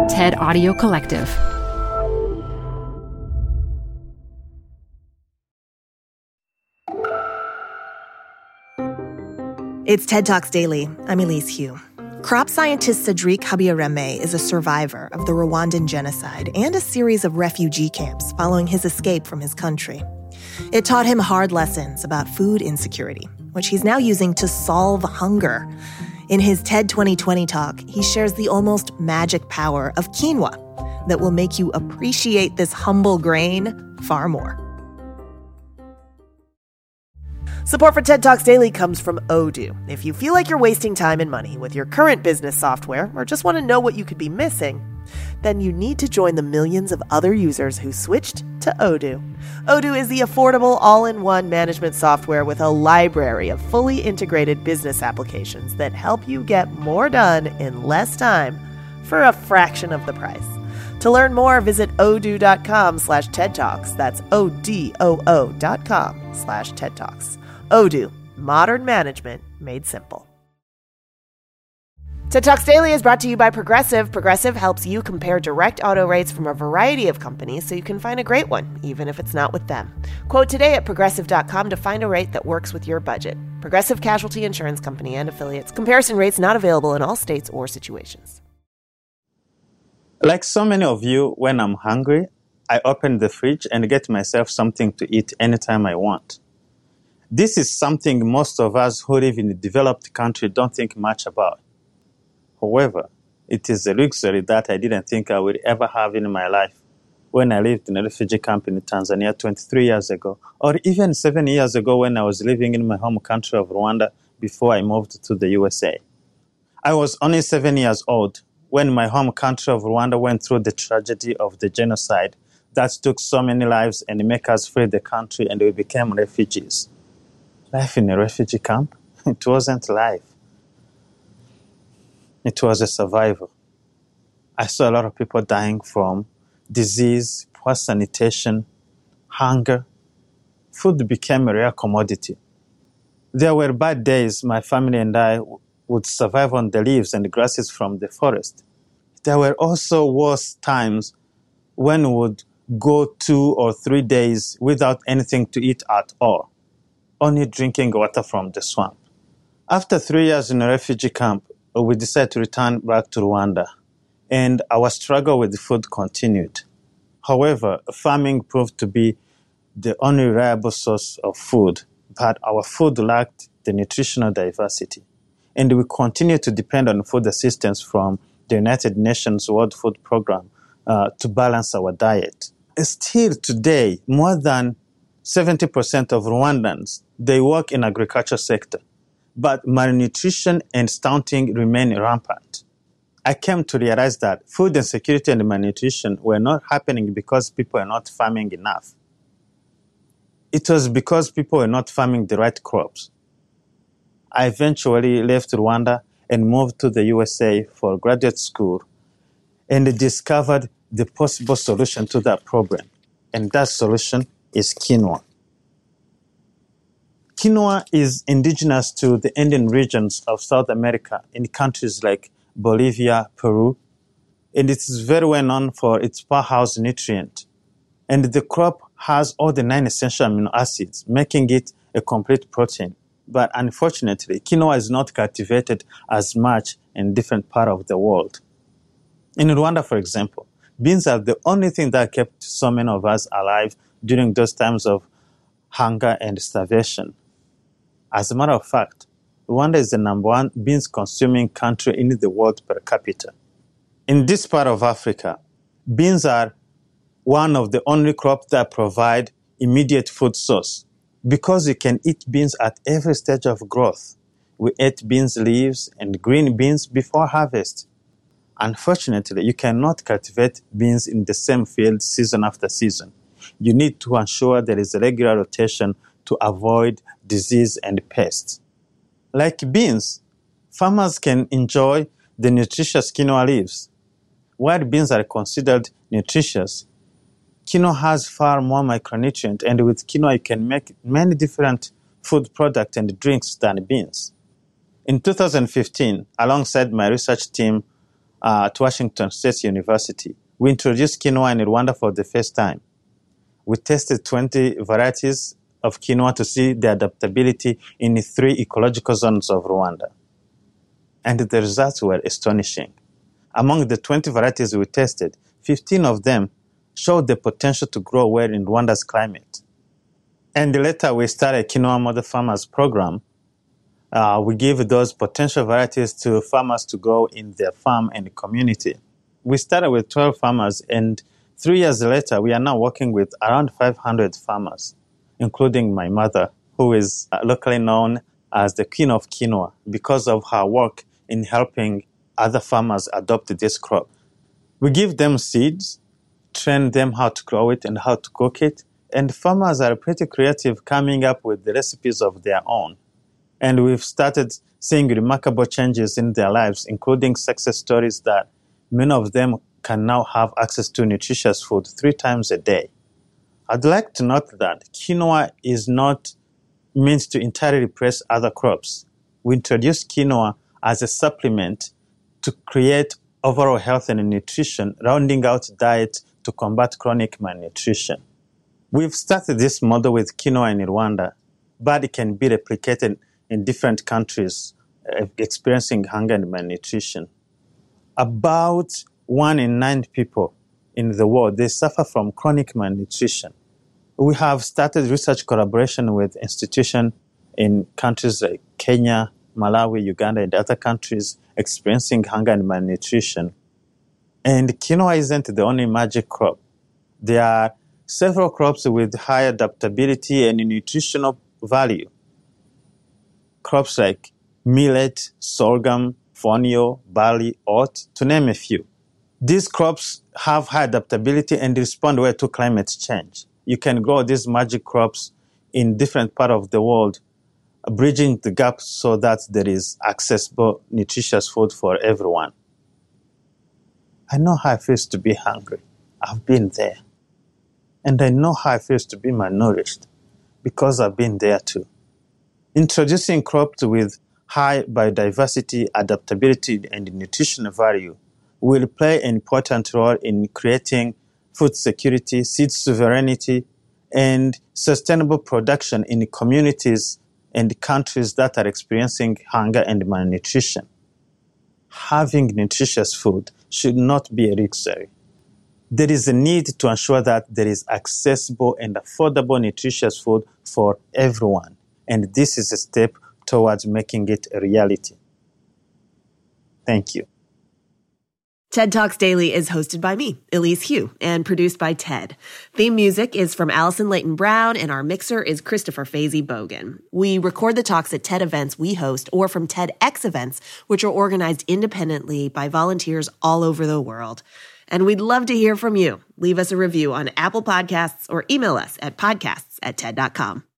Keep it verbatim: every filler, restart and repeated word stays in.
TED Audio Collective. It's TED Talks Daily. I'm Elise Hu. Crop scientist Cedric Habiyaremye is a survivor of the Rwandan genocide and a series of refugee camps following his escape from his country. It taught him hard lessons about food insecurity, which he's now using to solve hunger. In his TED twenty twenty talk, he shares the almost magic power of quinoa that will make you appreciate this humble grain far more. Support for TED Talks Daily comes from Odoo. If you feel like you're wasting time and money with your current business software or just want to know what you could be missing, then you need to join the millions of other users who switched to Odoo. Odoo is the affordable all-in-one management software with a library of fully integrated business applications that help you get more done in less time for a fraction of the price. To learn more, visit odoo.com slash TED Talks. That's O-D-O-O dot com slash TED Talks. Odoo, modern management made simple. TED Talks Daily is brought to you by Progressive. Progressive helps you compare direct auto rates from a variety of companies so you can find a great one, even if it's not with them. Quote today at progressive dot com to find a rate that works with your budget. Progressive Casualty Insurance Company and affiliates. Comparison rates not available in all states or situations. Like so many of you, when I'm hungry, I open the fridge and get myself something to eat anytime I want. This is something most of us who live in a developed country don't think much about. However, it is a luxury that I didn't think I would ever have in my life when I lived in a refugee camp in Tanzania twenty-three years ago, or even seven years ago when I was living in my home country of Rwanda before I moved to the U S A. I was only seven years old when my home country of Rwanda went through the tragedy of the genocide that took so many lives and made us flee the country, and we became refugees. Life in a refugee camp? It wasn't life. It was a survival. I saw a lot of people dying from disease, poor sanitation, hunger. Food became a rare commodity. There were bad days my family and I would survive on the leaves and grasses from the forest. There were also worse times when we would go two or three days without anything to eat at all, only drinking water from the swamp. After three years in a refugee camp, we decided to return back to Rwanda, and our struggle with food continued. However, farming proved to be the only reliable source of food, but our food lacked the nutritional diversity, and we continued to depend on food assistance from the United Nations World Food Program uh, to balance our diet. Still today, more than seventy percent of Rwandans, they work in agriculture sector, but malnutrition and stunting remain rampant. I came to realize that food insecurity and malnutrition were not happening because people were not farming enough. It was because people were not farming the right crops. I eventually left Rwanda and moved to the U S A for graduate school and discovered the possible solution to that problem. And that solution is quinoa. Quinoa is indigenous to the Andean regions of South America in countries like Bolivia, Peru, and it is very well known for its powerhouse nutrient. And the crop has all the nine essential amino acids, making it a complete protein. But unfortunately, quinoa is not cultivated as much in different parts of the world. In Rwanda, for example, beans are the only thing that kept so many of us alive during those times of hunger and starvation. As a matter of fact, Rwanda is the number one beans-consuming country in the world per capita. In this part of Africa, beans are one of the only crops that provide immediate food source because you can eat beans at every stage of growth. We ate beans leaves and green beans before harvest. Unfortunately, you cannot cultivate beans in the same field season after season. You need to ensure there is a regular rotation to avoid disease and pests. Like beans, farmers can enjoy the nutritious quinoa leaves. While beans are considered nutritious, quinoa has far more micronutrients, and with quinoa you can make many different food products and drinks than beans. In two thousand fifteen, alongside my research team, uh, at Washington State University. We introduced quinoa in Rwanda for the first time. We tested twenty varieties of quinoa to see the adaptability in three ecological zones of Rwanda. And the results were astonishing. Among the twenty varieties we tested, fifteen of them showed the potential to grow well in Rwanda's climate. And later we started a Quinoa Model Farmers program. Uh, we give those potential varieties to farmers to grow in their farm and community. We started with twelve farmers, and three years later, we are now working with around five hundred farmers, including my mother, who is locally known as the Queen of Quinoa because of her work in helping other farmers adopt this crop. We give them seeds, train them how to grow it and how to cook it, and farmers are pretty creative coming up with the recipes of their own. And we've started seeing remarkable changes in their lives, including success stories that many of them can now have access to nutritious food three times a day. I'd like to note that quinoa is not meant to entirely replace other crops. We introduced quinoa as a supplement to create overall health and nutrition, rounding out diet to combat chronic malnutrition. We've started this model with quinoa in Rwanda, but it can be replicated in different countries uh, experiencing hunger and malnutrition. About one in nine people in the world, they suffer from chronic malnutrition. We have started research collaboration with institutions in countries like Kenya, Malawi, Uganda, and other countries experiencing hunger and malnutrition. And quinoa isn't the only magic crop. There are several crops with high adaptability and nutritional value. Crops like millet, sorghum, fonio, barley, oat, to name a few. These crops have high adaptability and respond well to climate change. You can grow these magic crops in different parts of the world, bridging the gap so that there is accessible, nutritious food for everyone. I know how it feels to be hungry. I've been there. And I know how it feels to be malnourished because I've been there too. Introducing crops with high biodiversity, adaptability, and nutritional value will play an important role in creating food security, seed sovereignty, and sustainable production in communities and countries that are experiencing hunger and malnutrition. Having nutritious food should not be a luxury. There is a need to ensure that there is accessible and affordable nutritious food for everyone. And this is a step towards making it a reality. Thank you. TED Talks Daily is hosted by me, Elise Hu, and produced by TED. Theme music is from Allison Leighton Brown, and our mixer is Christopher Fazy Bogan. We record the talks at TED events we host or from TEDx events, which are organized independently by volunteers all over the world. And we'd love to hear from you. Leave us a review on Apple Podcasts or email us at podcasts at TED dot com.